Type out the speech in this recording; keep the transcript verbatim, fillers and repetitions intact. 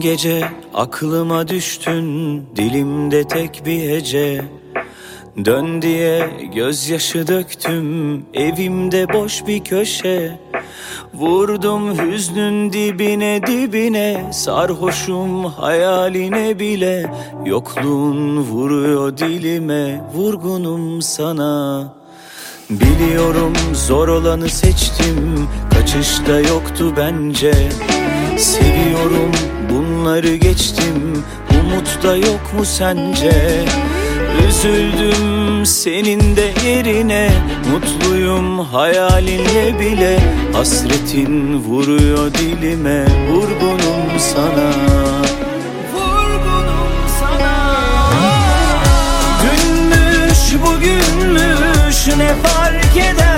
gece aklıma düştün, dilimde tek bir hece. Dön diye gözyaşı döktüm, evimde boş bir köşe. Vurdum hüznün dibine dibine, sarhoşum hayaline bile. Yokluğun vuruyor dilime, vurgunum sana. Biliyorum zor olanı seçtim, kaçışta yoktu bence. Seviyorum bunları geçtim, umut da yok mu sence? Üzüldüm senin de yerine, mutluyum hayalinle bile. Hasretin vuruyor dilime, vurgunum sana. Vurgunum sana. Dünmüş bugünmüş ne fark eder?